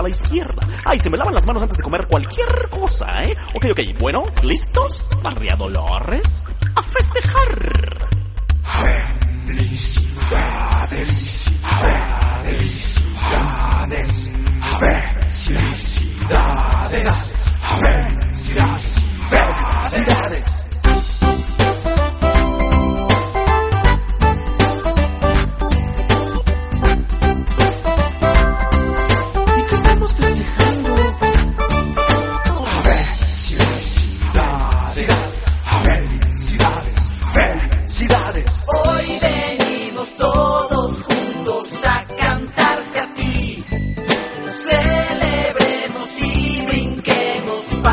a la izquierda. Ay, se me lavan las manos antes de comer cualquier cosa, ¿eh? Ok, bueno, ¿listos, María Dolores? ¡A festejar! Felicidades.